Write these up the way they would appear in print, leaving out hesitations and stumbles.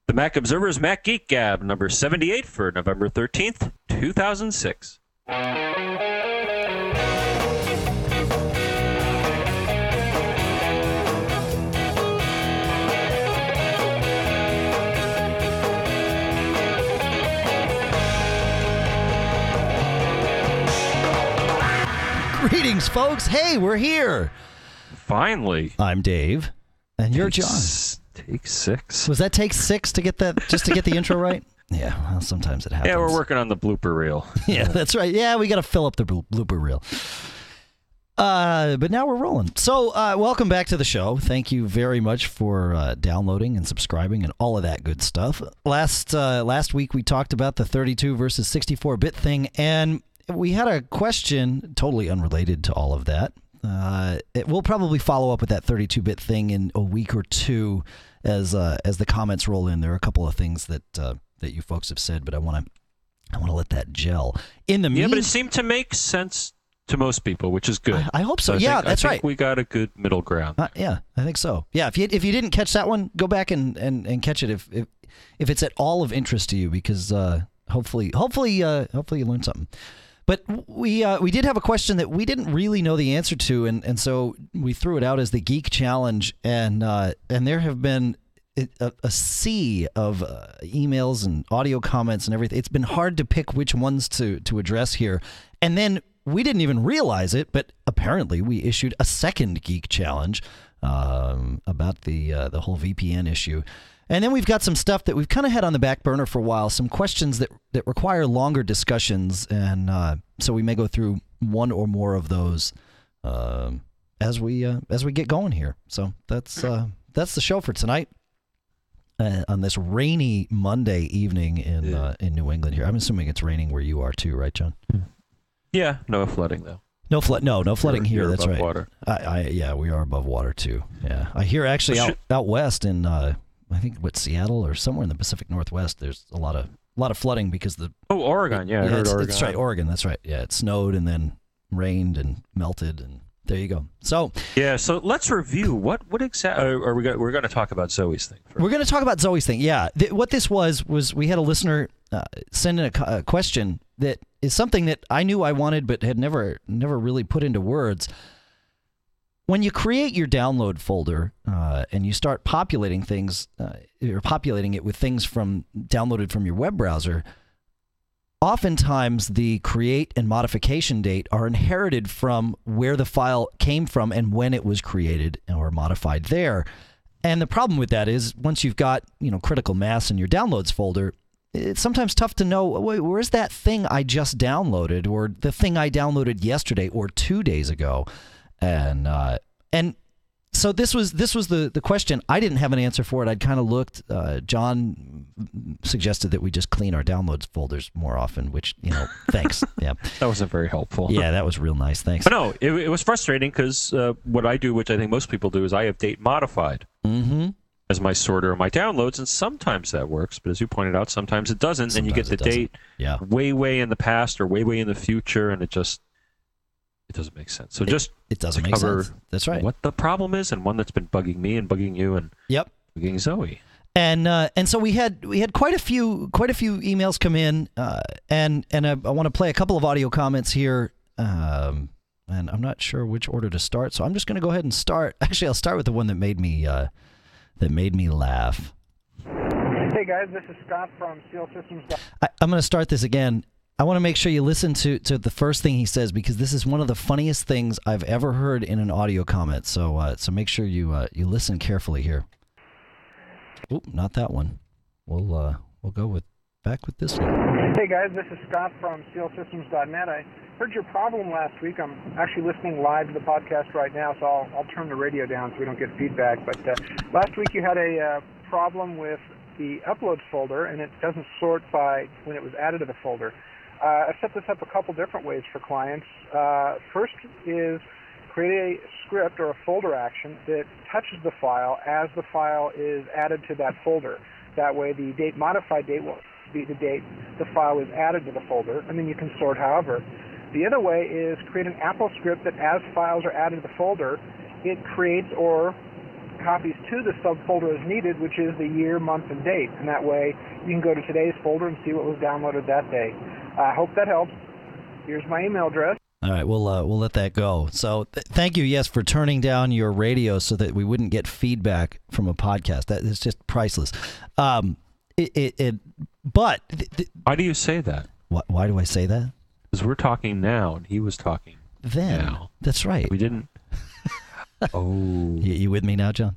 The Mac Observer's Mac Geek Gab, number 78 for November 13th, 2006. Greetings, folks. Hey, we're here. Finally. I'm Dave, and you're John. Take 6. Was that take 6 to get that, just to get the intro right? Yeah, well, sometimes it happens. Yeah, we're working on the blooper reel. Yeah, that's right. Yeah, we got to fill up the blooper reel. But now we're rolling. So, welcome back to the show. Thank you very much for downloading and subscribing and all of that good stuff. Last week we talked about the 32 versus 64-bit thing, and we had a question totally unrelated to all of that. We'll probably follow up with that 32-bit thing in a week or two as the comments roll in. There are a couple of things that you folks have said, but I want to let that gel. Yeah, but it seemed to make sense to most people, which is good. I hope so. I That's think right. We got a good middle ground. Yeah, I think so. Yeah, if you didn't catch that one, go back and catch it if it's at all of interest to you, because hopefully you learned something. But we did have a question that we didn't really know the answer to, and so we threw it out as the Geek Challenge, and there have been a sea of emails and audio comments and everything. It's been hard to pick which ones to address here, and then we didn't even realize it, but apparently we issued a second Geek Challenge about the whole VPN issue. And then we've got some stuff that we've kind of had on the back burner for a while, some questions that require longer discussions, and so we may go through one or more of those as we get going here. So that's the show for tonight on this rainy Monday evening in New England here. I'm assuming it's raining where you are too, right, John? Yeah, no flooding though. No flooding here. That's above right. Water. Yeah, we are above water too. Yeah, I hear actually out west in I think Seattle or somewhere in the Pacific Northwest, there's a lot of flooding because Oregon. Yeah, I heard Oregon. That's right, Oregon. That's right. Yeah, it snowed and then rained and melted, and there you go. So yeah, so let's review what exactly are we? We're going to talk about Zoe's thing first. We're going to talk about Zoe's thing. Yeah, what this was we had a listener send in a question that is something that I knew I wanted but had never really put into words. When you create your download folder and you start populating things, you're populating it with things downloaded from your web browser, oftentimes the create and modification date are inherited from where the file came from and when it was created or modified there. And the problem with that is once you've got critical mass in your downloads folder, it's sometimes tough to know, where's that thing I just downloaded or the thing I downloaded yesterday or 2 days ago. And so this was the question. I didn't have an answer for it. I'd kind of looked. John suggested that we just clean our downloads folders more often, which, thanks. Yeah. That wasn't very helpful. Yeah, that was real nice. Thanks. But no, it was frustrating because what I do, which I think most people do, is I have date modified as my sorter of my downloads, and sometimes that works. But as you pointed out, sometimes it doesn't, and you get the date way in the past or way in the future, and it doesn't make sense. So it doesn't make sense. That's right. What the problem is, and one that's been bugging me and bugging you and bugging Zoe. And so we had quite a few emails come in, and I want to play a couple of audio comments here, and I'm not sure which order to start, so I'm just going to go ahead and start. Actually, I'll start with the one that made me laugh. Hey guys, this is Scott from Steel Systems. I'm going to start this again. I want to make sure you listen to the first thing he says, because this is one of the funniest things I've ever heard in an audio comment. So make sure you listen carefully here. Oop, not that one. We'll go back with this one. Hey guys, this is Scott from SteelSystems.net. I heard your problem last week. I'm actually listening live to the podcast right now, so I'll turn the radio down so we don't get feedback. But last week you had a problem with the uploads folder, and it doesn't sort by when it was added to the folder. I set this up a couple different ways for clients. First is create a script or a folder action that touches the file as the file is added to that folder. That way the date modified date will be the date the file is added to the folder, and then you can sort however. The other way is create an Apple script that as files are added to the folder, it creates or copies to the subfolder as needed, which is the year, month, and date. And that way you can go to today's folder and see what was downloaded that day. I hope that helps. Here's my email address. All right, we'll let that go. So thank you, yes, for turning down your radio so that we wouldn't get feedback from a podcast. That is just priceless. But why do you say that? Why do I say that? Because we're talking now, and he was talking then. Now. That's right. We didn't. Oh, you with me now, John?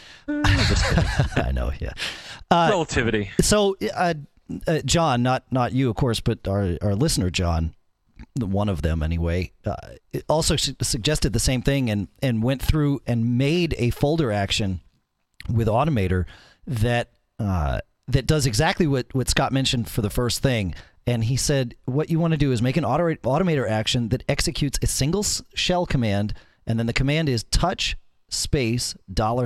I know. Yeah. Relativity. So, John, not you, of course, but our listener, John. One of them anyway, also suggested the same thing and went through and made a folder action with Automator that does exactly what Scott mentioned for the first thing. And he said, what you want to do is make an Automator action that executes a single shell command, and then the command is touch space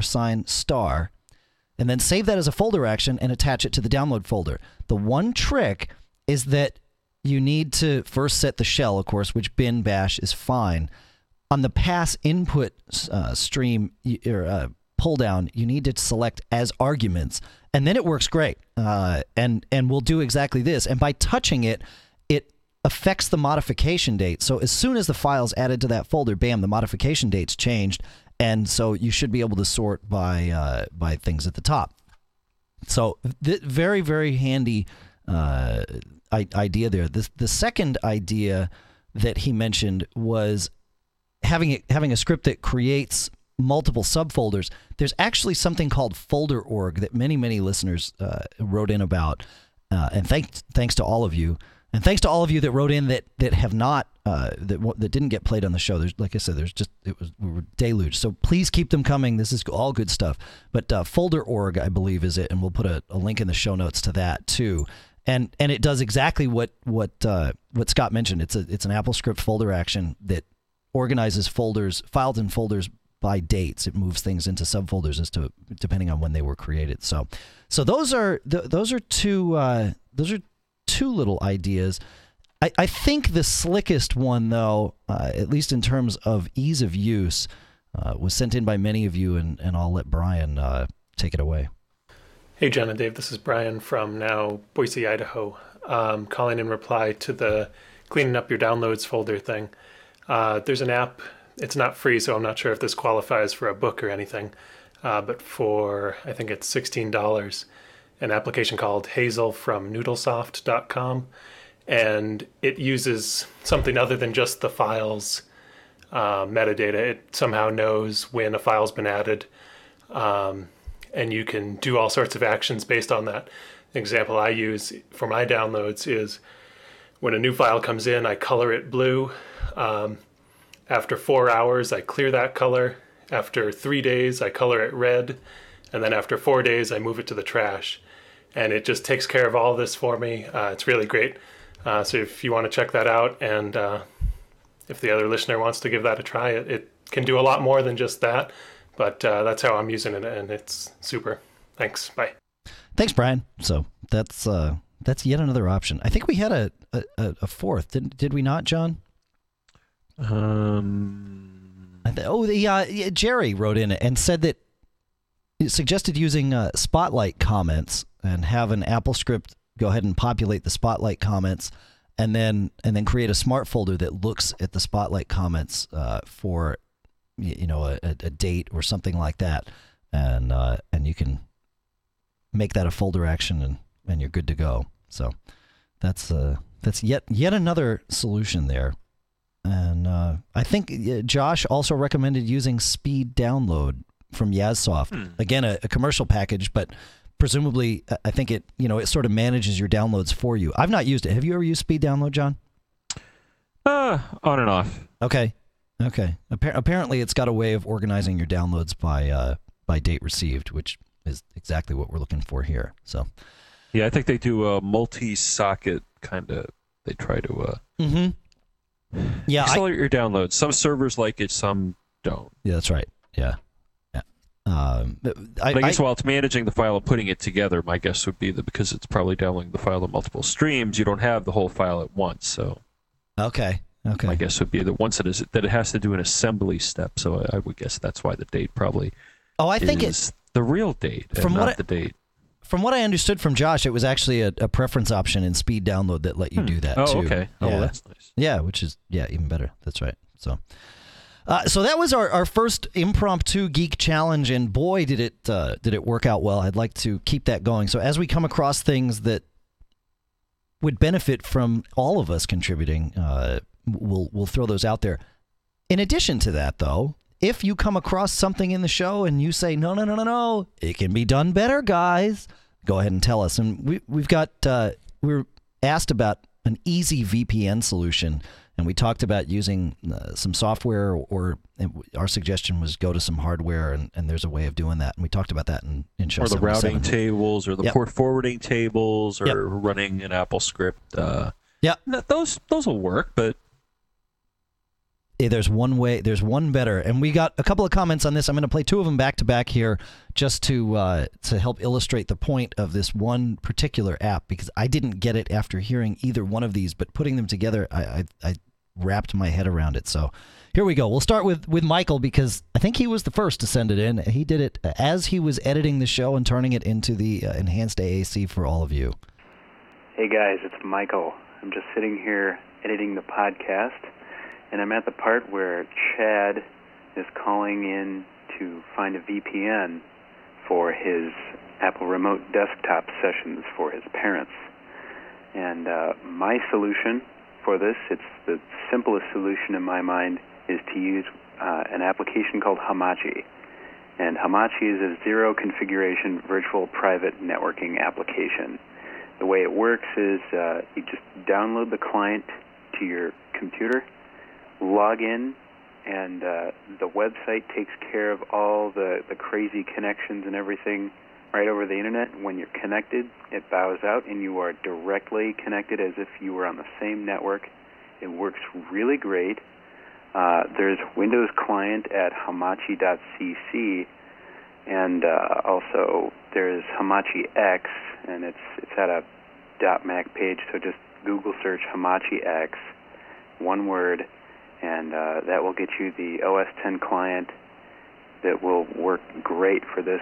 $*, and then save that as a folder action and attach it to the download folder. The one trick is that you need to first set the shell, of course, which bin bash is fine. On the pass input stream or pull down, you need to select as arguments, and then it works great. And we'll do exactly this. And by touching it, it affects the modification date. So as soon as the file's added to that folder, bam, the modification date's changed, and so you should be able to sort by things at the top. So very, very handy idea there. The second idea that he mentioned was having a script that creates multiple subfolders. There's actually something called folder.org that many listeners wrote in about, and thanks to all of you, and thanks to all of you that wrote in that have not that didn't get played on the show. There's, like I said, we were deluged. So please keep them coming. This is all good stuff. But folder.org, I believe, is it, and we'll put a link in the show notes to that too. And it does exactly what Scott mentioned. It's an AppleScript folder action that organizes files and folders by dates. It moves things into subfolders depending on when they were created. So those are two little ideas. I think the slickest one, though, at least in terms of ease of use, was sent in by many of you, and I'll let Brian take it away. Hey, John and Dave, this is Brian from now Boise, Idaho, calling in reply to the cleaning up your downloads folder thing. There's an app. It's not free, so I'm not sure if this qualifies for a book or anything, but for, I think it's $16, an application called Hazel from Noodlesoft.com, and it uses something other than just the file's metadata. It somehow knows when a file's been added, and you can do all sorts of actions based on that. The example I use for my downloads is when a new file comes in, I color it blue. After 4 hours, I clear that color. After 3 days, I color it red. And then after 4 days, I move it to the trash. And it just takes care of all this for me. It's really great. So if you want to check that out, and if the other listener wants to give that a try, it can do a lot more than just that. But that's how I'm using it, and it's super. Thanks. Bye. Thanks, Brian. So that's yet another option. I think we had a fourth, did we not, John? Jerry wrote in and said that it suggested using Spotlight comments and have an AppleScript go ahead and populate the Spotlight comments, and then create a smart folder that looks at the Spotlight comments for a date or something like that, and you can make that a folder action, and you're good to go. So that's yet another solution there. And I think Josh also recommended using Speed Download from Yazsoft. Again, a commercial package, but presumably I think it sort of manages your downloads for you. I've not used it. Have you ever used Speed Download, John? On and off. Okay. Apparently, it's got a way of organizing your downloads by date received, which is exactly what we're looking for here. So, yeah, I think they do a multi-socket kind of. They try to accelerate your downloads. Some servers like it, some don't. Yeah, that's right. Yeah. I guess while it's managing the file and putting it together, my guess would be that because it's probably downloading the file in multiple streams, you don't have the whole file at once. So, okay. My guess would be that once it has to do an assembly step. So I would guess that's why the date probably I think it's the real date, and not the date. From what I understood from Josh, it was actually a preference option in speed download that let you do that too. Oh, okay. Oh, well, that's nice. Yeah, which is even better. That's right. So that was our first impromptu geek challenge, and boy, did it work out well. I'd like to keep that going. So as we come across things that would benefit from all of us contributing, we'll throw those out there. In addition to that, though, if you come across something in the show and you say, no, it can be done better, guys, go ahead and tell us. And we were asked about an easy VPN solution, and we talked about using some software, or our suggestion was go to some hardware, and there's a way of doing that. And we talked about that in show 77. Or the routing tables, or the port forwarding tables, or running an Apple script. Those will work, but... There's one better, and we got a couple of comments on this. I'm going to play two of them back to back here, just to help illustrate the point of this one particular app, because I didn't get it after hearing either one of these, but putting them together, I wrapped my head around it. So here we go. We'll start with Michael, because I think he was the first to send it in. He did it as he was editing the show and turning it into the enhanced AAC for all of you. Hey guys, it's Michael. I'm just sitting here editing the podcast. And I'm at the part where Chad is calling in to find a VPN for his Apple Remote Desktop sessions for his parents. And my solution for this, it's the simplest solution in my mind, is to use an application called Hamachi. And Hamachi is a zero configuration virtual private networking application. The way it works is you just download the client to your computer, log in, and the website takes care of all the crazy connections and everything right over the internet. When you're connected, it bows out, and you are directly connected as if you were on the same network. It works really great. There's Windows client at hamachi.cc, and also there's Hamachi X, and it's at a .mac page, so just Google search Hamachi X, one word, and that will get you the OS X client that will work great for this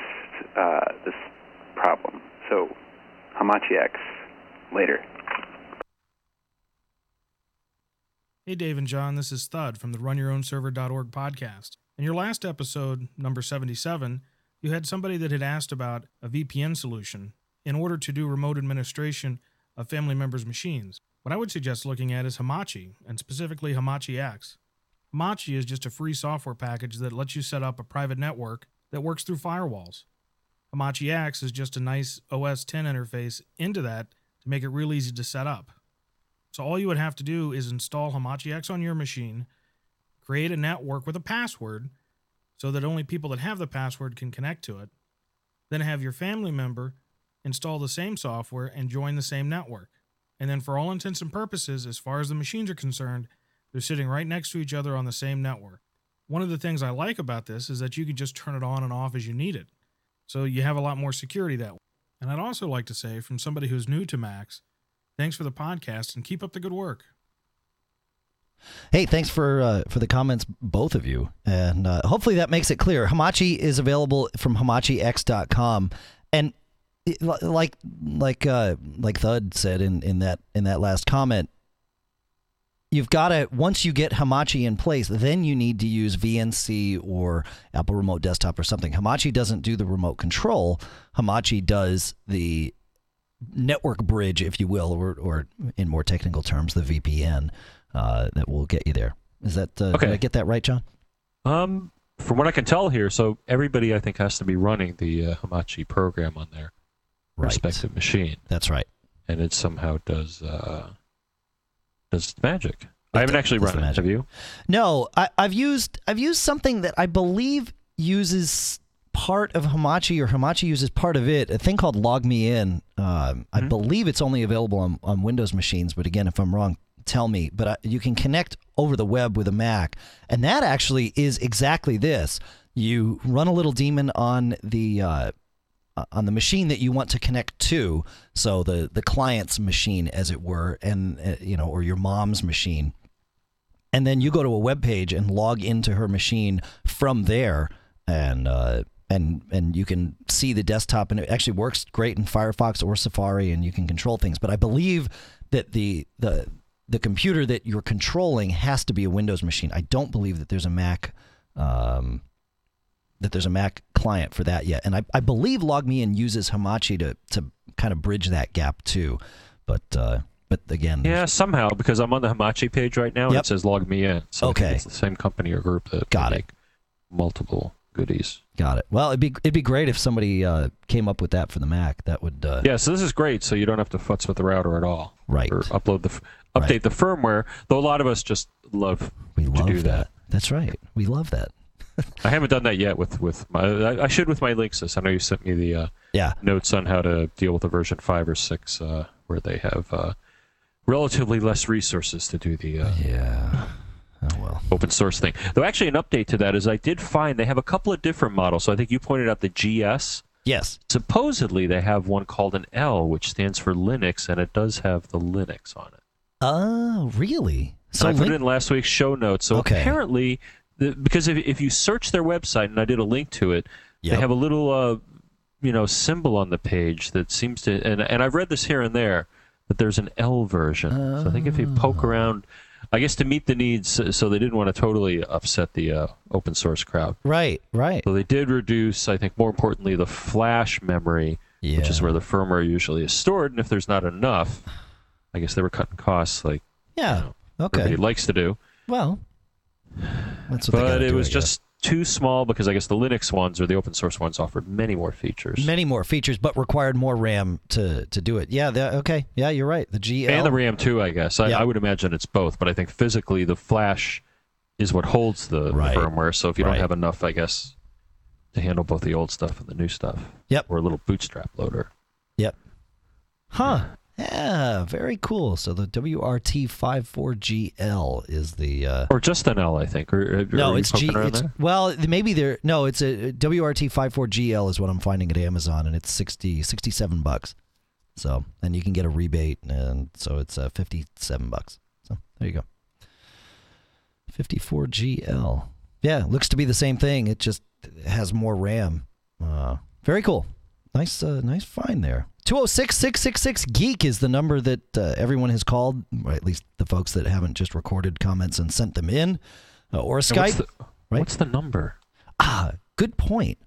problem. So, Hamachi X, later. Hey Dave and John, this is Thud from the RunYourOwnServer.org podcast. In your last episode, number 77, you had somebody that had asked about a VPN solution in order to do remote administration of family members' machines. What I would suggest looking at is Hamachi, and specifically Hamachi X. Hamachi is just a free software package that lets you set up a private network that works through firewalls. Hamachi X is just a nice OS X interface into that to make it real easy to set up. So all you would have to do is install Hamachi X on your machine, create a network with a password so that only people that have the password can connect to it, then have your family member install the same software and join the same network. And then for all intents and purposes, as far as the machines are concerned, they're sitting right next to each other on the same network. One of the things I like about this is that you can just turn it on and off as you need it. So you have a lot more security that way. And I'd also like to say, from somebody who's new to Macs, thanks for the podcast and keep up the good work. Hey, thanks for the comments, both of you. And hopefully that makes it clear. Hamachi is available from HamachiX.com. And like Thud said in that last comment, you've got to, once you get Hamachi in place, then you need to use VNC or Apple Remote Desktop or something. Hamachi doesn't do the remote control. Hamachi does the network bridge, if you will, or in more technical terms, the VPN that will get you there. Is that okay? Did I get that right, John? From what I can tell here, so everybody I think has to be running the Hamachi program on their respective machine. That's right. And it somehow does magic. I haven't actually run it. Have you? No, I've used something that I believe uses part of Hamachi, or Hamachi uses part of it, a thing called LogMeIn. I believe it's only available on Windows machines, but again, if I'm wrong, tell me. But you can connect over the web with a Mac, and that actually is exactly this. You run a little daemon on the machine that you want to connect to, so the client's machine, as it were, and or your mom's machine, and then you go to a web page and log into her machine from there, and and you can see the desktop, and it actually works great in Firefox or Safari, and you can control things. But I believe that the computer that you're controlling has to be a Windows machine. I don't believe that there's a Mac client for that yet. And I believe LogMeIn uses Hamachi to kind of bridge that gap too. But again, yeah, somehow, because I'm on the Hamachi page right now, and it says LogMeIn. So okay, I think it's the same company or group that make multiple goodies. Got it. Well, it'd be great if somebody came up with that for the Mac. That would. Yeah. So this is great. So you don't have to futz with the router at all. Right. Or update the firmware. Though a lot of us just love to do that. That's right. We love that. I haven't done that yet with my. I should with my Linksys. I know you sent me the notes on how to deal with a version 5 or 6 where they have relatively less resources to do the open source thing. Though actually an update to that is I did find they have a couple of different models. So I think you pointed out the GS. Yes. Supposedly they have one called an L, which stands for Linux, and it does have the Linux on it. Oh, really? So I put it in last week's show notes. So apparently, because if you search their website, and I did a link to it, they have a little symbol on the page that seems to, and I've read this here and there, that there's an L version. So I think if you poke around, I guess to meet the needs, so they didn't want to totally upset the open source crowd. Right. So they did reduce, I think more importantly, the flash memory, which is where the firmware usually is stored, and if there's not enough, I guess they were cutting costs like everybody likes to do. Well, that's what but it was just too small because I guess the Linux ones or the open source ones offered many more features. But required more RAM to do it. Yeah, yeah, you're right. The GL. And the RAM too, I guess. I would imagine it's both, but I think physically the flash is what holds the firmware. So if you don't have enough, I guess, to handle both the old stuff and the new stuff. Yep. Or a little bootstrap loader. Yep. Huh. Yeah, very cool. So the WRT54GL is the or just an L, I think. No, it's G. It's maybe there. No, it's a WRT54GL is what I'm finding at Amazon, and it's $67. So, and you can get a rebate, and so it's $57. So there you go. 54GL. Yeah, looks to be the same thing. It just has more RAM. Very cool. Nice find there. 206-666-GEEK is the number that everyone has called, or at least the folks that haven't just recorded comments and sent them in, or Skype. What's the number? Good point.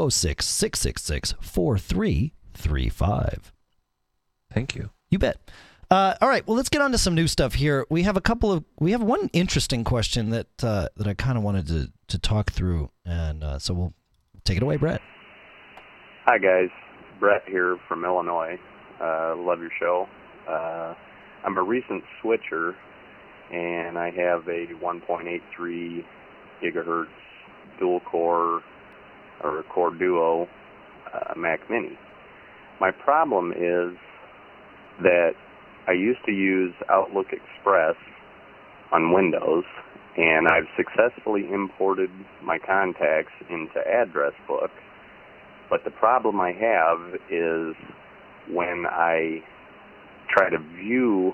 206-666-4335. Thank you. You bet. All right, well, let's get on to some new stuff here. We have one interesting question that I kind of wanted to talk through, and so we'll take it away, Brett. Hi, guys. Brett here from Illinois. Love your show. I'm a recent switcher, and I have a 1.83 gigahertz dual core or core duo Mac Mini. My problem is that I used to use Outlook Express on Windows, and I've successfully imported my contacts into Address Book. But the problem I have is when I try to view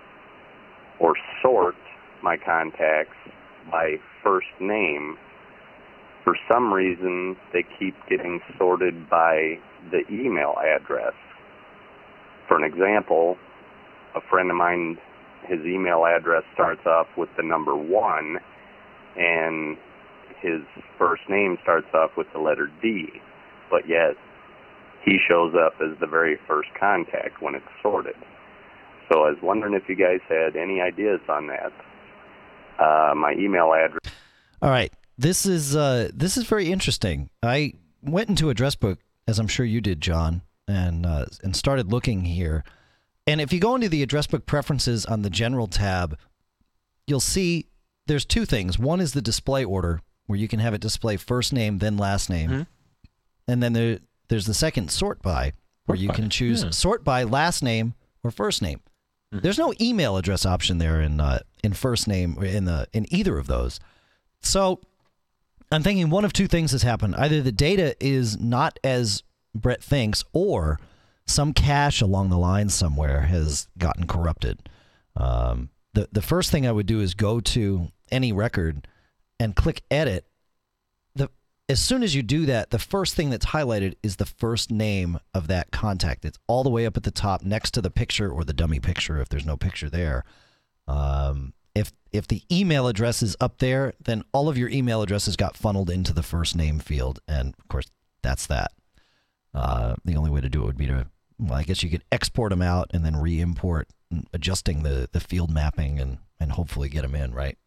or sort my contacts by first name, for some reason they keep getting sorted by the email address. For an example, a friend of mine, his email address starts off with the number 1, and his first name starts off with the letter D. But yet he shows up as the very first contact when it's sorted. So I was wondering if you guys had any ideas on that. My email address. All right, this is very interesting. I went into Address Book, as I'm sure you did, John, and started looking here. And if you go into the Address Book preferences on the General tab, you'll see there's two things. One is the display order, where you can have it display first name then last name. Mm-hmm. And then there's the second sort by, where you can choose sort by last name or first name. Mm-hmm. There's no email address option there in first name or in either of those. So I'm thinking one of two things has happened. Either the data is not as Brett thinks, or some cache along the line somewhere has gotten corrupted. The first thing I would do is go to any record and click edit. as soon as you do that, the first thing that's highlighted is the first name of that contact. It's all the way up at the top next to the picture or the dummy picture if there's no picture there. If the email address is up there, then all of your email addresses got funneled into the first name field. And, of course, that's that. The only way to do it would be to, well, I guess you could export them out and then re-import, adjusting the field mapping and hopefully get them in, right?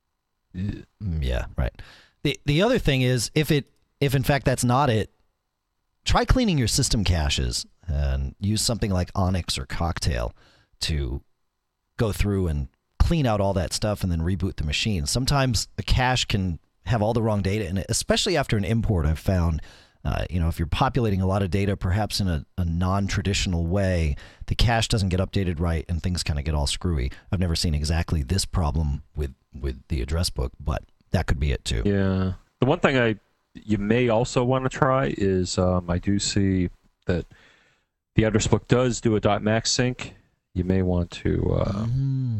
Yeah, right. The other thing is, if in fact that's not it, try cleaning your system caches and use something like Onyx or Cocktail to go through and clean out all that stuff and then reboot the machine. Sometimes a cache can have all the wrong data in it, especially after an import. I've found, if you're populating a lot of data, perhaps in a non-traditional way, the cache doesn't get updated right and things kind of get all screwy. I've never seen exactly this problem with the address book, but that could be it too. Yeah. The one thing you may also want to try is I do see that the address book does do a .max sync. You may want to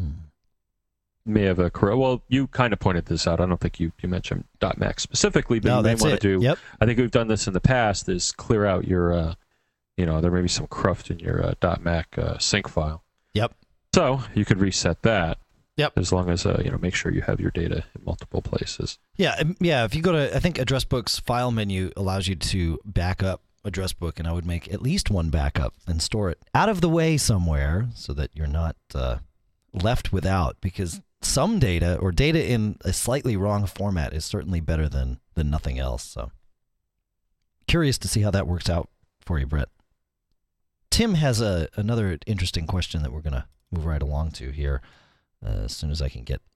may have a correct. Well, you kind of pointed this out. I don't think you mentioned .max specifically, but you may want to do. Yep. I think we've done this in the past. Is clear out your there may be some cruft in your .mac sync file. Yep. So you could reset that. Yep. As long as make sure you have your data in multiple places. Yeah. If you go to, I think address book's file menu allows you to back up address book, and I would make at least one backup and store it out of the way somewhere so that you're not left without, because some data or data in a slightly wrong format is certainly better than nothing else. So curious to see how that works out for you, Brett. Tim has another interesting question that we're going to move right along to here as soon as I can get.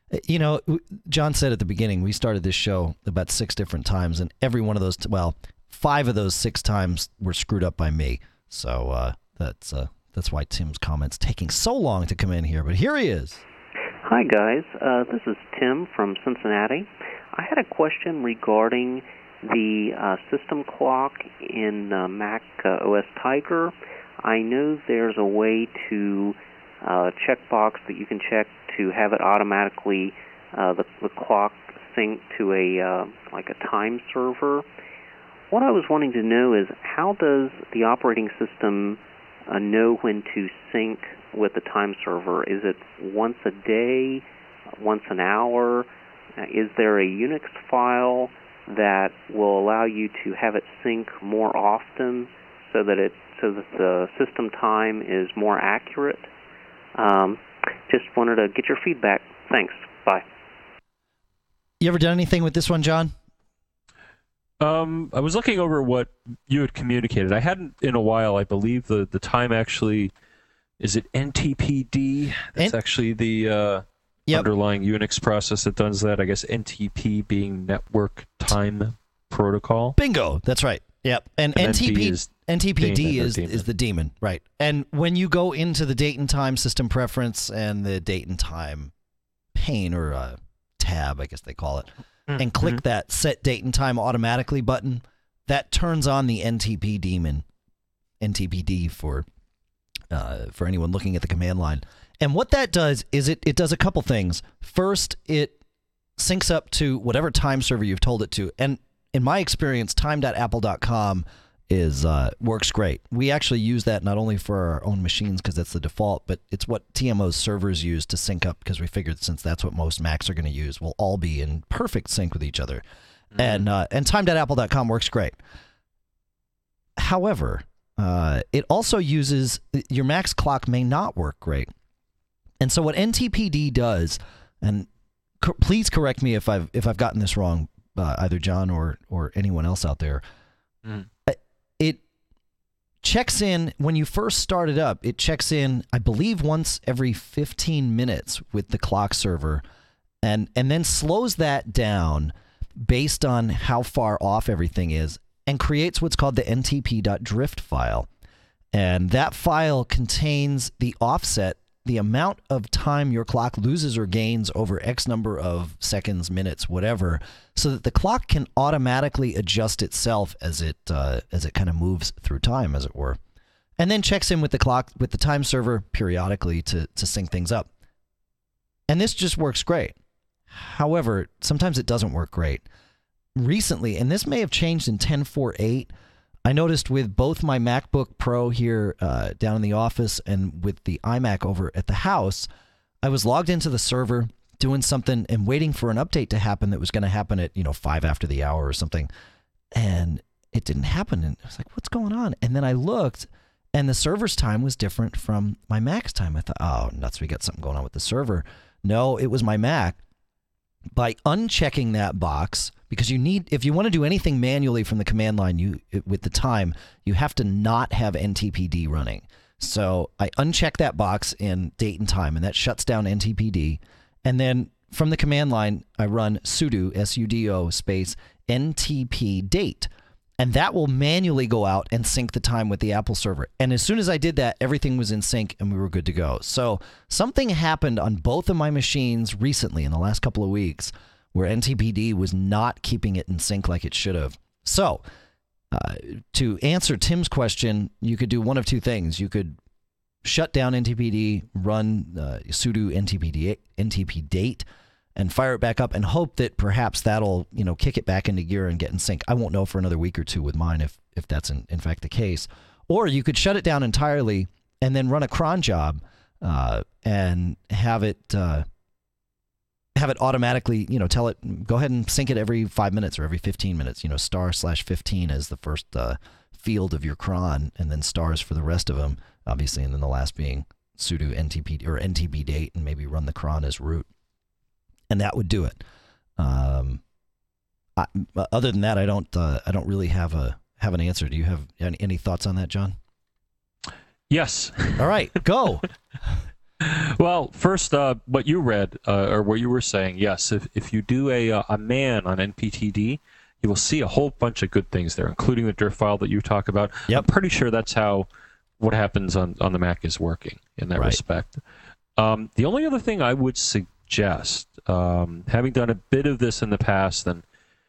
John said at the beginning, we started this show about 6 different times, and every one of those, 5 of those 6 times were screwed up by me. So that's why Tim's comment's taking so long to come in here. But here he is. Hi, guys. This is Tim from Cincinnati. I had a question regarding the system clock in Mac OS Tiger. I know there's a way to checkbox that you can check to have it automatically the clock sync to a time server. What I was wanting to know is, how does the operating system know when to sync with the time server? Is it once a day, once an hour? Is there a Unix file that will allow you to have it sync more often so that the system time is more accurate? Just wanted to get your feedback. Thanks. Bye. You ever done anything with this one, John? I was looking over what you had communicated. I hadn't in a while. I believe the time actually, is it NTPD? That's actually the underlying Unix process that does that. I guess NTP being Network Time Protocol. Bingo. That's right. Yep. And NTPD is the daemon, right? And when you go into the date and time system preference and the date and time pane or tab, I guess they call it, and click that set date and time automatically button, that turns on the NTP daemon, NTPD for anyone looking at the command line. And what that does is it does a couple things. First, it syncs up to whatever time server you've told it to. And in my experience, time.apple.com works great. We actually use that not only for our own machines because that's the default, but it's what TMO's servers use to sync up, because we figured since that's what most Macs are going to use, we'll all be in perfect sync with each other. And time.apple.com works great. However, it also uses, your Mac's clock may not work great. And so what NTPD does, and please correct me if I've gotten this wrong, either John or anyone else out there. It checks in when you first start it up. It checks in, I believe, once every 15 minutes with the clock server, and then slows that down based on how far off everything is, and creates what's called the ntp.drift file. And that file contains the offset, the amount of time your clock loses or gains over X number of seconds, minutes, whatever, so that the clock can automatically adjust itself as it kind of moves through time, as it were, and then checks in with the time server periodically to sync things up. And this just works great. However, sometimes it doesn't work great. recently, and this may have changed in 10.4.8, I noticed with both my MacBook Pro here down in the office and with the iMac over at the house, I was logged into the server doing something and waiting for an update to happen that was going to happen at 5 after the hour or something, and it didn't happen. And I was like, what's going on? And then I looked, and the server's time was different from my Mac's time. I thought, oh, nuts, we got something going on with the server. No, it was my Mac. By unchecking that box, because if you want to do anything manually from the command line, with the time, you have to not have NTPD running. So I uncheck that box in date and time, and that shuts down NTPD. And then from the command line, I run sudo, sudo, space, NTP date. And that will manually go out and sync the time with the Apple server. And as soon as I did that, everything was in sync and we were good to go. So something happened on both of my machines recently in the last couple of weeks where NTPD was not keeping it in sync like it should have. So to answer Tim's question, you could do one of two things. You could shut down NTPD, run sudo NTP date, and fire it back up and hope that perhaps that'll, kick it back into gear and get in sync. I won't know for another week or two with mine if that's in fact the case. Or you could shut it down entirely and then run a cron job and have it automatically, tell it, go ahead and sync it every 5 minutes or every 15 minutes, */15 as the first field of your cron, and then stars for the rest of them, obviously, and then the last being sudo NTP or NTP date, and maybe run the cron as root. And that would do it. Other than that, I don't really have an answer. Do you have any thoughts on that, John? Yes. All right, go. Well, first, what you read or what you were saying, yes. If you do a man on NPTD, you will see a whole bunch of good things there, including the drift file that you talk about. Yep. I'm pretty sure that's how what happens on the Mac is working in that respect. The only other thing I would suggest, having done a bit of this in the past, and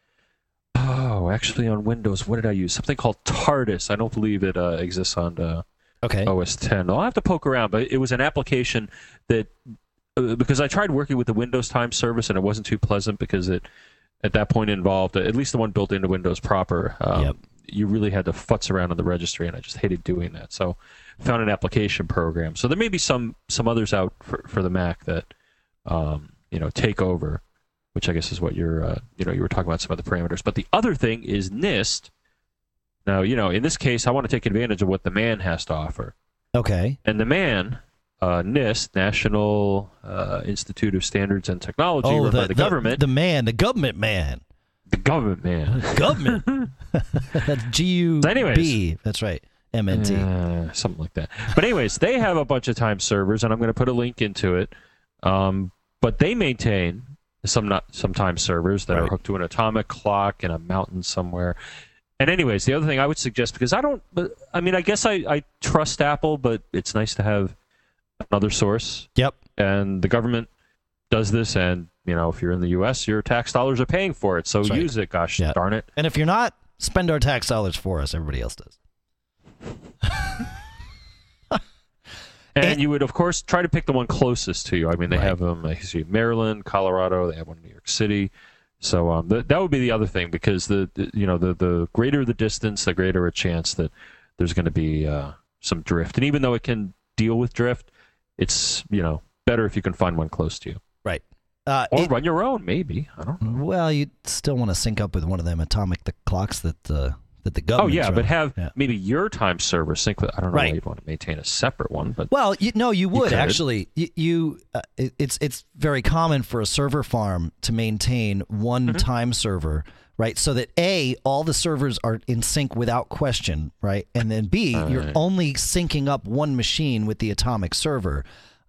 actually on Windows, what did I use? Something called TARDIS. I don't believe it exists on OS 10. I'll have to poke around, but it was an application that, because I tried working with the Windows Time Service and it wasn't too pleasant because it, at that point, involved, at least the one built into Windows proper, you really had to futz around on the registry, and I just hated doing that. So I found an application program. So there may be some others out for the Mac that take over, which I guess is what you're, you were talking about some other parameters. But the other thing is NIST. Now, in this case, I want to take advantage of what the man has to offer. Okay. And the man, NIST, National Institute of Standards and Technology, run by the government. The government man. The government man. Government. That's GUB. Anyways, that's right. MNT. Something like that. But anyways, they have a bunch of time servers, and I'm going to put a link into it. But they maintain some time servers that are hooked to an atomic clock in a mountain somewhere. And anyways, the other thing I would suggest, because I guess I trust Apple, but it's nice to have another source. Yep. And the government does this, and if you're in the U.S., your tax dollars are paying for it, so use it. Gosh darn it! And if you're not, spend our tax dollars for us. Everybody else does. And you would, of course, try to pick the one closest to you. I mean, they have them. I see Maryland, Colorado. They have one in New York City. So that would be the other thing, because the greater the distance, the greater a chance that there's going to be some drift. And even though it can deal with drift, it's better if you can find one close to you. Right. Or run your own, maybe. I don't know. Well, you still want to sync up with one of them atomic clocks that the government. But have maybe your time server sync with. I don't know why you'd want to maintain a separate one, but you would actually. It's very common for a server farm to maintain one time server, right? So that all the servers are in sync without question, right? And then B, you're only syncing up one machine with the atomic server.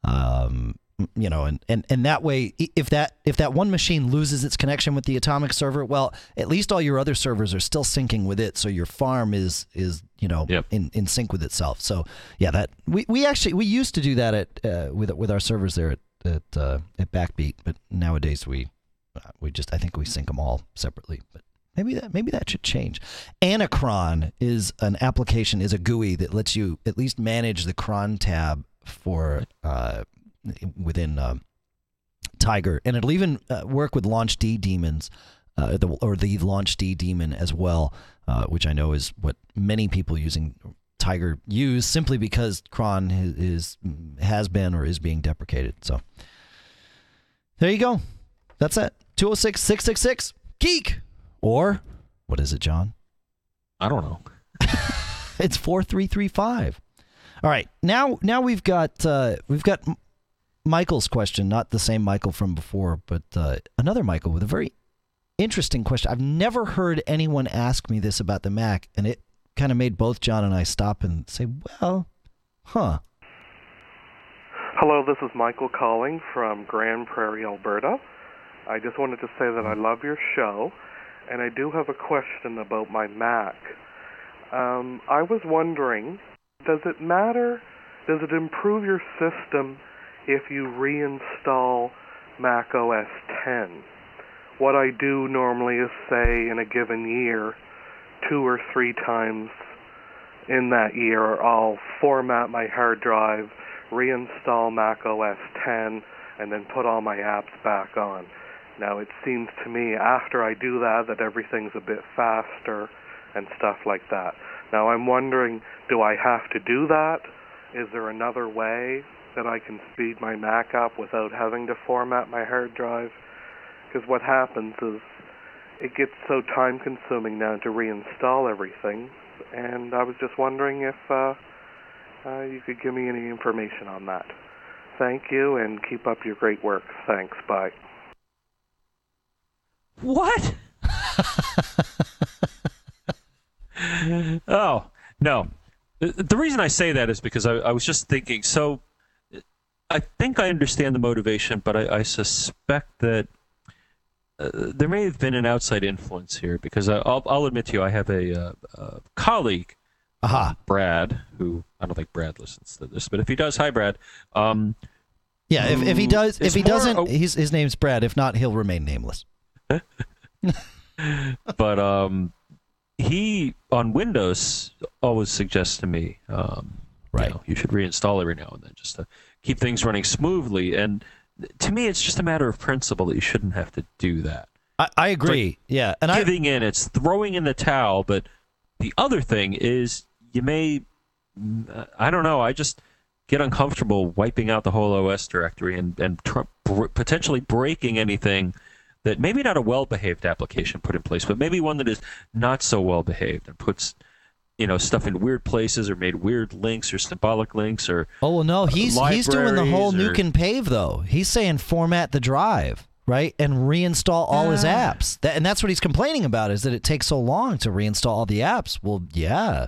And that way, if that one machine loses its connection with the atomic server, well, at least all your other servers are still syncing with it, so your farm is in sync with itself. So that we used to do that with our servers there at Backbeat, but nowadays we I think we sync them all separately. But maybe that should change. Anacron is a GUI that lets you at least manage the cron tab for within Tiger, and it'll even work with launch D daemons the Launch D daemon as well, which I know is what many people using Tiger use simply because cron has been or is being deprecated. So there you go. That's it. 206-666-GEEK. Or what is it, John? I don't know. It's 4335. All right. Now we've got Michael's question, not the same Michael from before, but another Michael with a very interesting question. I've never heard anyone ask me this about the Mac, and it kind of made both John and I stop and say, well, huh. Hello, this is Michael calling from Grand Prairie, Alberta. I just wanted to say that I love your show, and I do have a question about my Mac. I was wondering, does it matter, does it improve your system if you reinstall Mac OS X? What I do normally is, say, in a given year, 2 or 3 times in that year, I'll format my hard drive, reinstall Mac OS X, and then put all my apps back on. Now, it seems to me after I do that everything's a bit faster and stuff like that. Now, I'm wondering, do I have to do that? Is there another way that I can speed my Mac up without having to format my hard drive? Because what happens is it gets so time-consuming now to reinstall everything, and I was just wondering if you could give me any information on that. Thank you, and keep up your great work. Thanks. Bye. What? Oh, no. The reason I say that is because I was just thinking, so I think I understand the motivation, but I suspect that there may have been an outside influence here, because I'll admit to you, I have a colleague, Brad, who, I don't think Brad listens to this, but if he does, hi, Brad. Yeah, if he does, if he doesn't, his name's Brad. If not, he'll remain nameless. But he on Windows always suggests to me, right, you should reinstall every now and then just to keep things running smoothly. And to me, it's just a matter of principle that you shouldn't have to do that. I agree. Yeah, and giving in, it's throwing in the towel. But the other thing is, you may, I don't know, I just get uncomfortable wiping out the whole OS directory and potentially breaking anything that maybe not a well-behaved application put in place, but maybe one that is not so well-behaved and puts, stuff in weird places or made weird links or symbolic links or he's doing the whole nuke and pave though. He's saying format the drive, right, and reinstall all his apps. And that's what he's complaining about, is that it takes so long to reinstall all the apps. Well, yeah,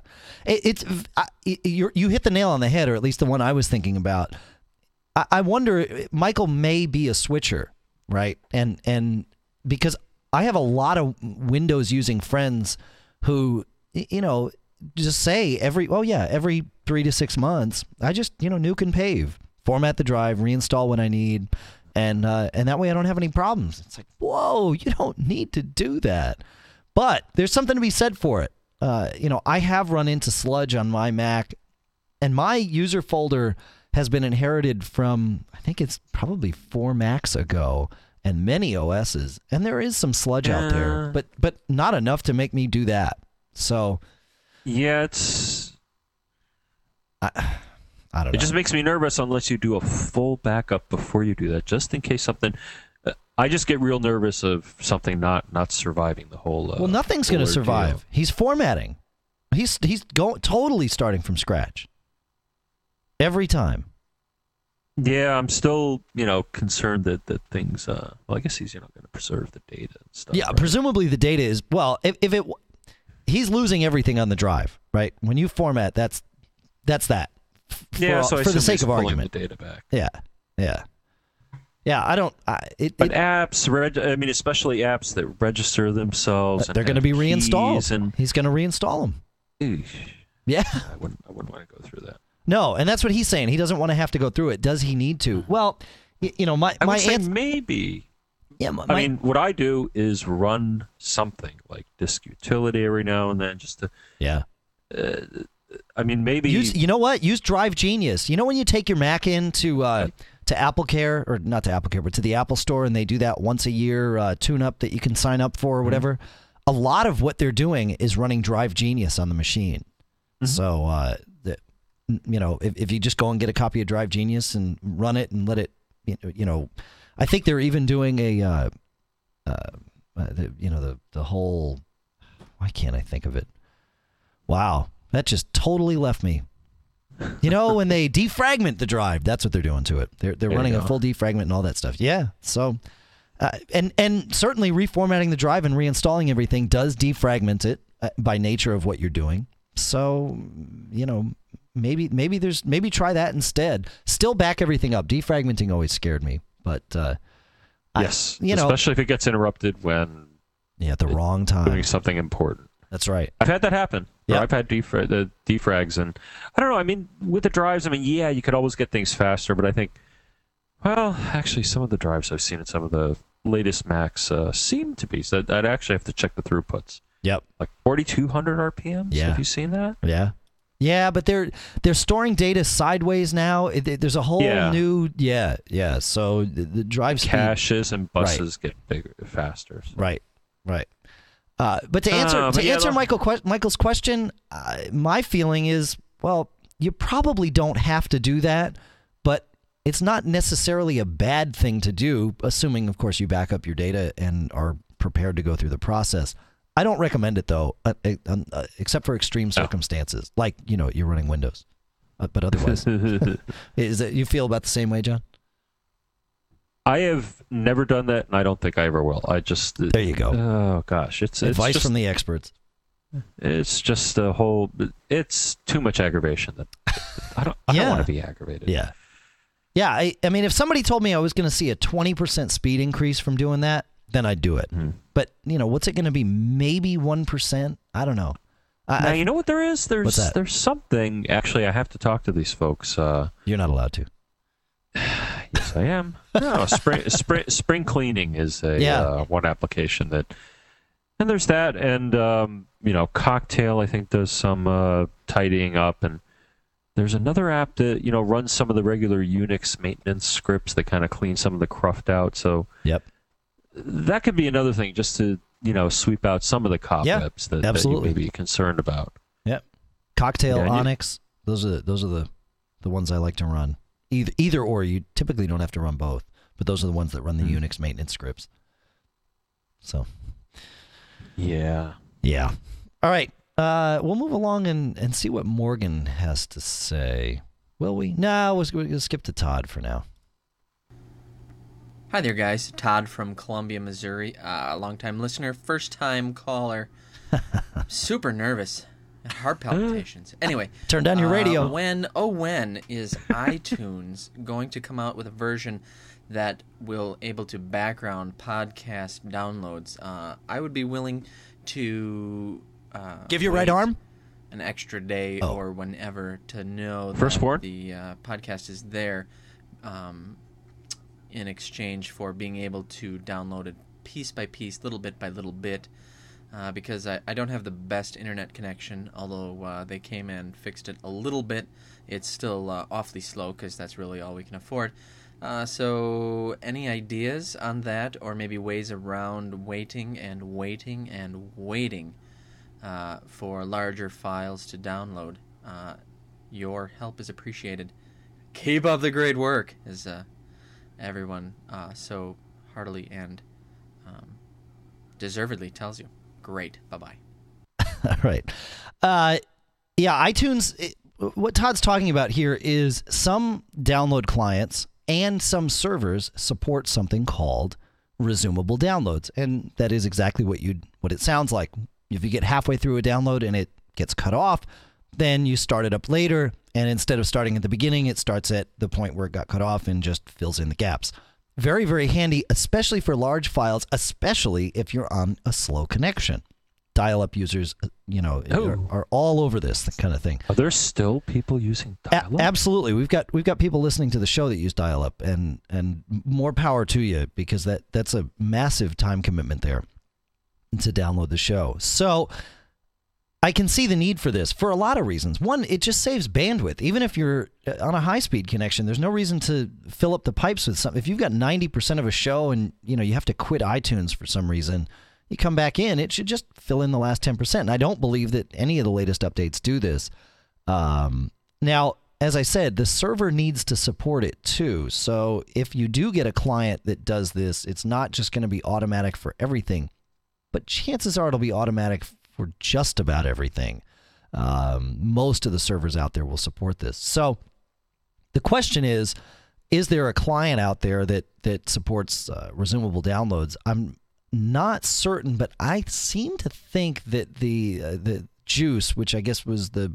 you hit the nail on the head, or at least the one I was thinking about. I wonder, Michael may be a switcher. Right, and because I have a lot of Windows using friends who, just say every 3 to 6 months, I just nuke and pave, format the drive, reinstall when I need, and that way I don't have any problems. It's like, whoa, you don't need to do that, but there's something to be said for it. I have run into sludge on my Mac, and my user folder has been inherited from, I think it's probably 4 Macs ago, and many OSs, and there is some sludge out there, but not enough to make me do that. So, yeah, it's I don't know. It just makes me nervous unless you do a full backup before you do that, just in case something. I just get real nervous of something not surviving the whole. Well, nothing's going to survive. Deal. He's formatting. He's totally starting from scratch. Every time. Yeah, I'm still, concerned that things. Well, I guess he's, going to preserve the data and stuff. Yeah, right? Presumably the data is he's losing everything on the drive, right? When you format, that's that. So for the sake of argument, the data back. Yeah. I don't. Apps, especially apps that register themselves, they're going to be reinstalled, and he's going to reinstall them. Eesh. Yeah, I wouldn't want to go through that. No, and that's what he's saying. He doesn't want to have to go through it. Does he need to? Well, my answer, maybe. Yeah, what I do is run something like disk utility every now and then, just to. Yeah. Maybe. You know what? Use Drive Genius. When you take your Mac in to to AppleCare, or not to AppleCare, but to the Apple Store, and they do that once a year tune-up that you can sign up for or whatever. A lot of what they're doing is running Drive Genius on the machine. So, if you just go and get a copy of Drive Genius and run it and let it, I think they're even doing the whole, why can't I think of it? Wow, that just totally left me. When they defragment the drive, that's what they're doing to it. They're running a full defragment and all that stuff. Yeah. So, and certainly reformatting the drive and reinstalling everything does defragment it by nature of what you're doing. So, maybe try that instead. Still back everything up. Defragmenting always scared me, but yes, especially if it gets interrupted when at the wrong time doing something important. That's right. I've had that happen. Yeah, I've had the defrags, and I don't know. I mean, with the drives, you could always get things faster, but I think, well, actually, some of the drives I've seen in some of the latest Macs seem to be. So I'd actually have to check the throughputs. Yep. Like 4,200 RPMs. Yeah. Have you seen that? Yeah. Yeah, but they're storing data sideways now. There's a whole new So the drive speed, caches and buses get bigger, faster. So. Right. But to answer Michael's question, my feeling is, well, you probably don't have to do that, but it's not necessarily a bad thing to do, assuming, of course, you back up your data and are prepared to go through the process. I don't recommend it, though, except for extreme circumstances, like, you're running Windows. But otherwise, is it, you feel about the same way, John? I have never done that, and I don't think I ever will. There you go. Oh gosh, it's advice just, from the experts. It's just a whole. It's too much aggravation. That I don't want to be aggravated. Yeah. I mean, if somebody told me I was going to see a 20% speed increase from doing that, then I'd do it. But what's it going to be? Maybe 1%. I don't know. Now you know what there is. What's that? There's something. Actually, I have to talk to these folks. You're not allowed to. Yes, I am. No, spring cleaning is one application that, and there's that, and Cocktail I think does some tidying up, and there's another app that runs some of the regular Unix maintenance scripts that kind of clean some of the cruft out. So that could be another thing, just to sweep out some of the cobwebs that you may be concerned about. Yep. Cocktail, Onyx, those are the ones I like to run. Either or, you typically don't have to run both, but those are the ones that run the Unix maintenance scripts. So, yeah. All right, we'll move along and see what Morgan has to say. Will we? No, we'll skip to Todd for now. Hi there, guys. Todd from Columbia, Missouri. Longtime listener, first-time caller. Super nervous. Heart palpitations. Anyway. Turn down your radio. When is iTunes going to come out with a version that will able to background podcast downloads? I would be willing to give your right arm an extra day or whenever to know that the podcast is there in exchange for being able to download it piece by piece, little bit by little bit. Because I don't have the best internet connection, although they came and fixed it a little bit. It's still awfully slow because that's really all we can afford. So any ideas on that, or maybe ways around waiting for larger files to download? Your help is appreciated. Keep up the great work, as everyone so heartily and deservedly tells you. Great. Bye-bye. All right. iTunes, what Todd's talking about here is some download clients and some servers support something called resumable downloads. And that is exactly what it sounds like. If you get halfway through a download and it gets cut off, then you start it up later. And instead of starting at the beginning, it starts at the point where it got cut off and just fills in the gaps. Very, very handy, especially for large files, especially if you're on a slow connection. Dial-up users, are all over this kind of thing. Are there still people using dial-up? Absolutely. We've got people listening to the show that use dial-up, and more power to you, because that's a massive time commitment there to download the show. So I can see the need for this for a lot of reasons. One, it just saves bandwidth. Even if you're on a high-speed connection, there's no reason to fill up the pipes with something. If you've got 90% of a show and you have to quit iTunes for some reason, you come back in, it should just fill in the last 10%. And I don't believe that any of the latest updates do this. Now, as I said, the server needs to support it too. So if you do get a client that does this, it's not just going to be automatic for everything, but chances are it'll be automatic for just about everything. Most of the servers out there will support this. So the question is there a client out there that supports resumable downloads? I'm not certain, but I seem to think that the Juice, which I guess was the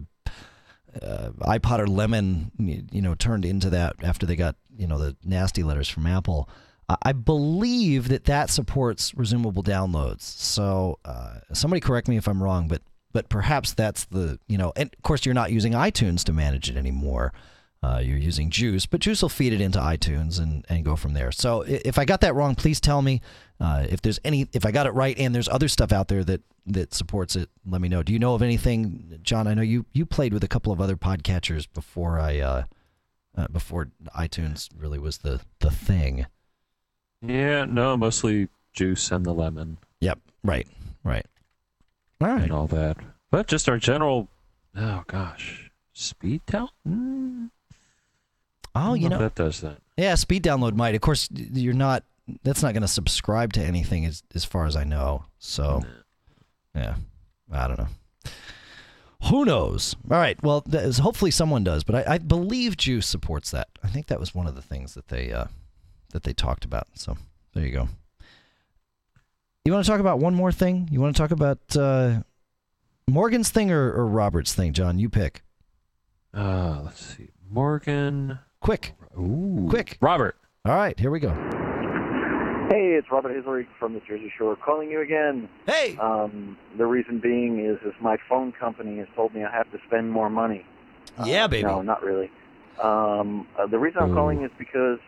iPod or Lemon, turned into that after they got the nasty letters from Apple. I believe that supports resumable downloads. So somebody correct me if I'm wrong, but perhaps that's the and of course you're not using iTunes to manage it anymore. You're using Juice, but Juice will feed it into iTunes and go from there. So if I got that wrong, please tell me. If I got it right and there's other stuff out there that supports it, let me know. Do you know of anything, John? I know you played with a couple of other podcatchers before before iTunes really was the thing. Yeah, no, mostly Juice and the Lemon. Yep, right. All right. And all that. But just our general, speed down? Oh, that does that. Yeah, speed download might. Of course, that's not going to subscribe to anything as far as I know. So, yeah, I don't know. Who knows? All right, well, hopefully someone does, but I believe Juice supports that. I think that was one of the things that they talked about. So, there you go. You want to talk about one more thing? You want to talk about Morgan's thing or Robert's thing, John? You pick. Let's see. Morgan. Quick. Ooh. Quick. Robert. All right, here we go. Hey, it's Robert Hazelrigg from the Jersey Shore calling you again. Hey! The reason being is my phone company has told me I have to spend more money. Yeah, baby. No, not really. The reason I'm calling is because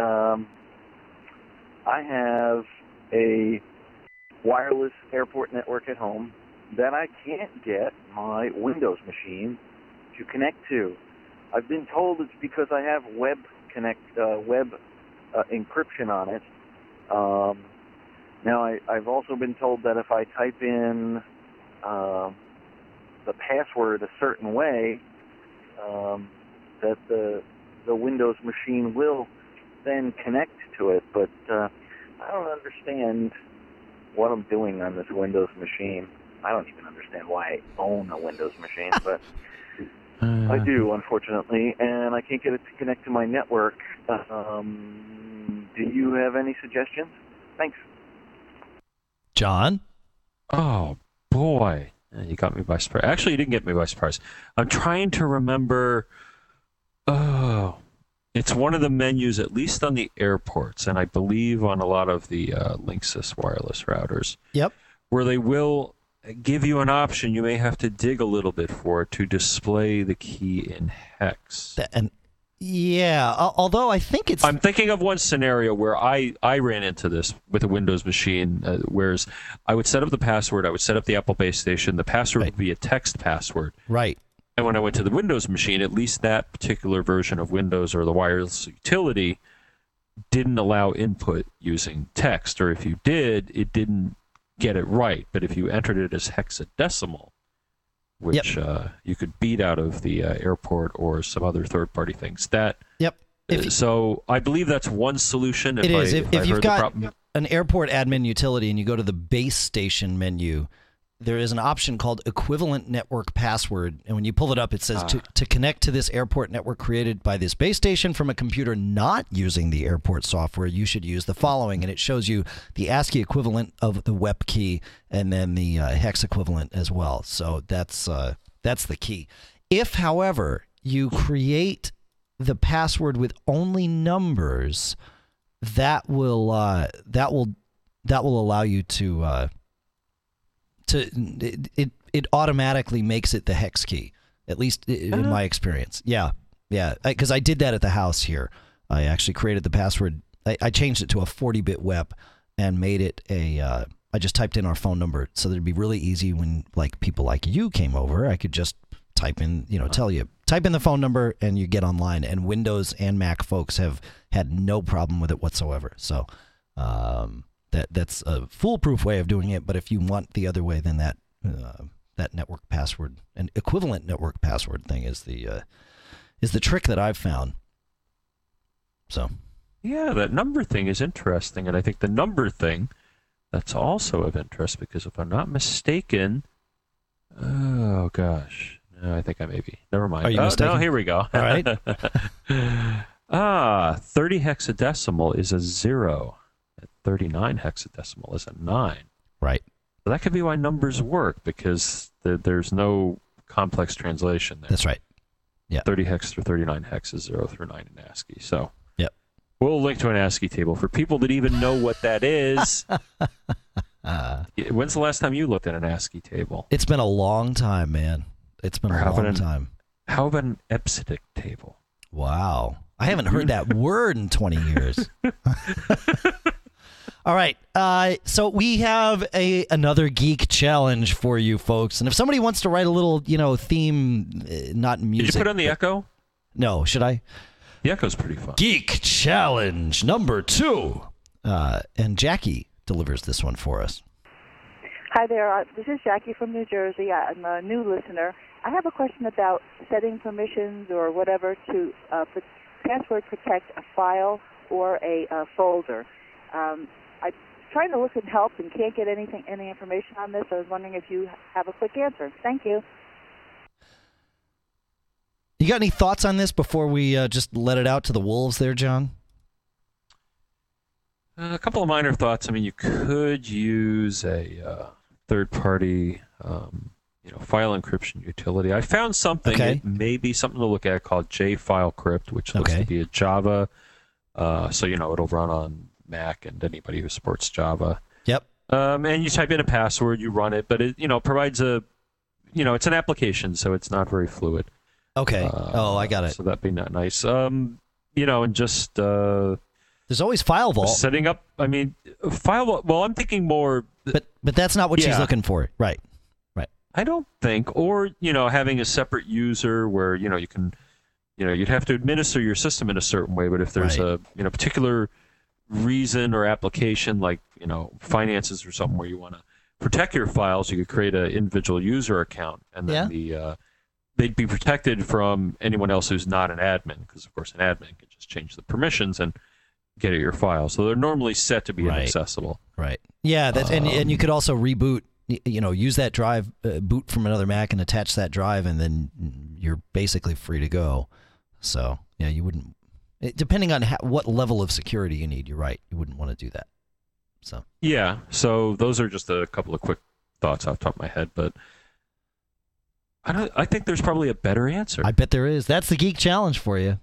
I have a wireless airport network at home that I can't get my Windows machine to connect to. I've been told it's because I have web encryption on it. Now, I've also been told that if I type in the password a certain way, that the Windows machine will then connect to it. But I don't understand what I'm doing on this Windows machine. I don't even understand why I own a Windows machine, but I do, unfortunately, and I can't get it to connect to my network. Do you have any suggestions? Thanks. John? Oh, boy. You got me by surprise. Actually, you didn't get me by surprise. I'm trying to remember. Oh, it's one of the menus, at least on the airports, and I believe on a lot of the Linksys wireless routers. Yep. Where they will give you an option. You may have to dig a little bit for it to display the key in hex. Although I think it's... I'm thinking of one scenario where I ran into this with a Windows machine, whereas I would set up the password, I would set up the Apple base station, the password would be a text password. Right. And when I went to the Windows machine, at least that particular version of Windows or the wireless utility didn't allow input using text, or if you did, it didn't get it right. But if you entered it as hexadecimal, which you could beat out of the airport or some other third-party things. So I believe that's one solution. If you've got an airport admin utility and you go to the base station menu, there is an option called equivalent network password. And when you pull it up, it says to connect to this airport network created by this base station from a computer not using the airport software, you should use the following. And it shows you the ASCII equivalent of the WEP key and then the hex equivalent as well. So that's the key. If, however, you create the password with only numbers, that will allow you to it automatically makes it the hex key, at least in my experience. Yeah, because I did that at the house here. I actually created the password. I changed it to a 40-bit WEP and made it I I just typed in our phone number, so that'd be really easy when like people like you came over. I could just type in, type in the phone number and you get online. And Windows and Mac folks have had no problem with it whatsoever. So that's a foolproof way of doing it. But if you want the other way, then that network password, an equivalent network password thing is the trick that I've found. So. Yeah, that number thing is interesting, and I think the number thing, that's also of interest, because if I'm not mistaken, oh gosh, no, I think I may be. Never mind. Are you mistaken? No, here we go. All right. 30 hexadecimal is a 0. 39 hexadecimal is a 9. Right. So that could be why numbers work, because there's no complex translation there. That's right. Yeah. 30 hex through 39 hex is 0 through 9 in ASCII. So. We'll link to an ASCII table for people that even know what that is. When's the last time you looked at an ASCII table? It's been a long time, man. It's been a long time. How about an EBCDIC table? Wow. I haven't heard that word in 20 years. All right. So we have another geek challenge for you folks. And if somebody wants to write a little, theme, not music. Did you put on the echo? No. Should I? The echo's pretty fun. Geek Challenge number 2. And Jackie delivers this one for us. Hi there. This is Jackie from New Jersey. I'm a new listener. I have a question about setting permissions or whatever to password protect a file or a folder. I'm trying to look and help and can't get any information on this. I was wondering if you have a quick answer. Thank you. You got any thoughts on this before we just let it out to the wolves there, John? A couple of minor thoughts. I mean, you could use a third-party, file encryption utility. I found something, it may be something to look at, called JFileCrypt, which looks to be a Java. So, it'll run on Mac and anybody who supports Java. Yep. And you type in a password, you run it, but it, provides it's an application, so it's not very fluid. Okay. I got it. So that'd be not nice. And just there's always FileVault. Setting up. I mean, FileVault. Well, I'm thinking more. But that's not what she's looking for, right? Right. I don't think, or having a separate user where you can, you'd have to administer your system in a certain way. But if there's a particular reason or application like finances or something where you want to protect your files, you could create an individual user account, and then they'd be protected from anyone else who's not an admin, because of course an admin can just change the permissions and get at your file. So they're normally set to be inaccessible. Right. Yeah. That's and you could also reboot. Use that drive, boot from another Mac, and attach that drive, and then you're basically free to go. So you wouldn't. Depending on what level of security you need, you're right. You wouldn't want to do that. So. Yeah. So those are just a couple of quick thoughts off the top of my head, but. I think there's probably a better answer. I bet there is. That's the Geek Challenge for you.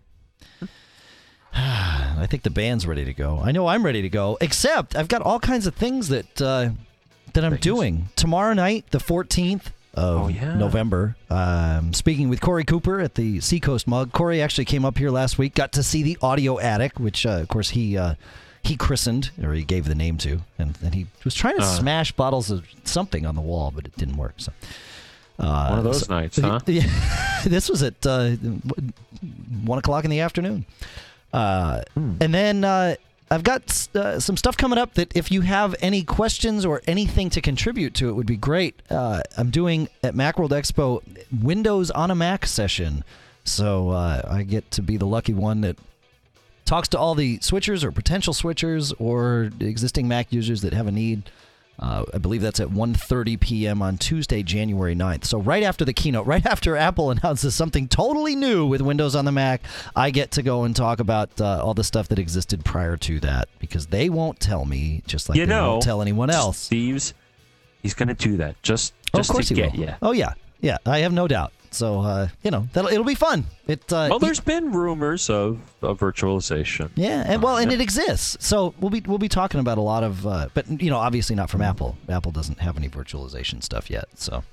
I think the band's ready to go. I know I'm ready to go, except I've got all kinds of things that I'm doing. Tomorrow night, the 14th of November, speaking with Corey Cooper at the Seacoast Mug. Corey actually came up here last week, got to see the Audio Attic, which, of course, he christened, or he gave the name to, and he was trying to smash bottles of something on the wall, but it didn't work, so... one of those nights, huh? This was at 1 o'clock in the afternoon. And then I've got some stuff coming up that if you have any questions or anything to contribute to it would be great. I'm doing at Macworld Expo Windows on a Mac session. So I get to be the lucky one that talks to all the switchers or potential switchers or existing Mac users that have a need. I believe that's at 1:30 p.m. on Tuesday, January 9th. So right after the keynote, right after Apple announces something totally new with Windows on the Mac, I get to go and talk about all the stuff that existed prior to that, because they won't tell me, just like they won't tell anyone else. He's going to do that just to get you. Oh, yeah. Yeah, I have no doubt. So, it'll be fun. There's been rumors of virtualization. Yeah, and it exists. So we'll be talking about a lot of, but obviously not from Apple. Apple doesn't have any virtualization stuff yet. So,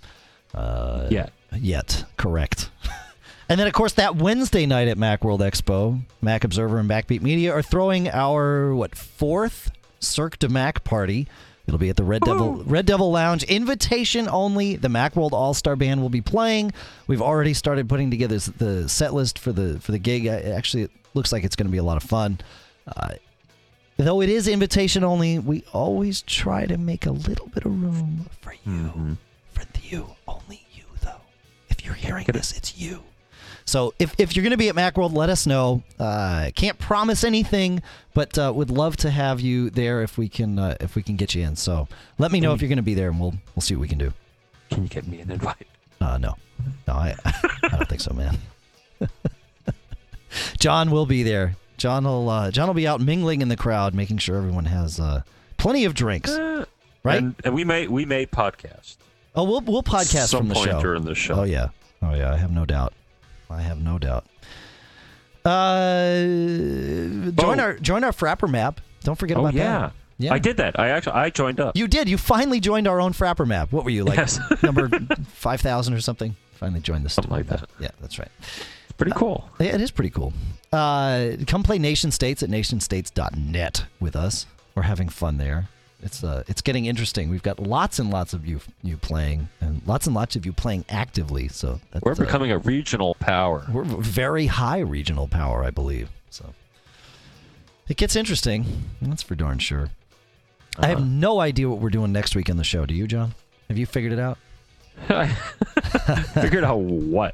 yet, correct. And then of course that Wednesday night at Macworld Expo, Mac Observer and Backbeat Media are throwing our 4th Cirque de Mac party. It'll be at the Red Devil Lounge. Invitation only. The Macworld All-Star Band will be playing. We've already started putting together the set list for the gig. Actually, it looks like it's going to be a lot of fun. Though it is invitation only, we always try to make a little bit of room for you. Mm-hmm. For you. Only you, though. If you're hearing this, it's you. So if you're going to be at Macworld, let us know. Can't promise anything, but would love to have you there if we can get you in. So let me know if you're going to be there, and we'll see what we can do. Can you get me an invite? No, I don't think so, man. John will be there. John will be out mingling in the crowd, making sure everyone has plenty of drinks, right? And we may podcast. Oh, we'll podcast from the show. Some point during the show. Oh yeah. I have no doubt. Join our Frapper map. Don't forget about that. Yeah, I did that. I joined up. You did. You finally joined our own Frapper map. What were you, like number 5,000 or something? Finally joined this. Something like that. Yeah, that's right. Pretty cool. Yeah, it is pretty cool. Come play Nation States at nationstates.net with us. We're having fun there. It's getting interesting. We've got lots and lots of you playing, and lots of you playing actively. So we're becoming a regional power. We're very high regional power, I believe. So it gets interesting. That's for darn sure. I have no idea what we're doing next week on the show. Do you, John? Have you figured it out? Figured out what?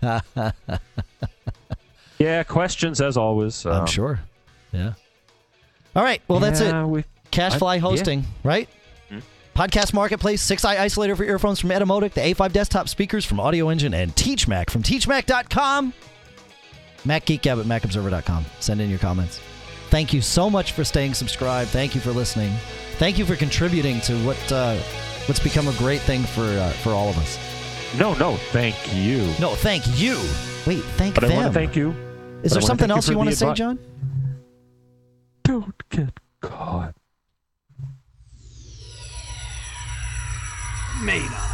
Yeah, questions as always. I'm sure. Yeah. All right. Well, that's it. Cashfly hosting, right? Mm-hmm. Podcast Marketplace, 6i isolator for earphones from Etymotic, the A5 desktop speakers from Audio Engine, and TeachMac from TeachMac.com. MacGeekGab at MacObserver.com. Send in your comments. Thank you so much for staying subscribed. Thank you for listening. Thank you for contributing to what's become a great thing for all of us. No, thank you. No, thank you. Wait, thank them. I want to thank you. Is there something else you want to say, John? Don't get caught. Made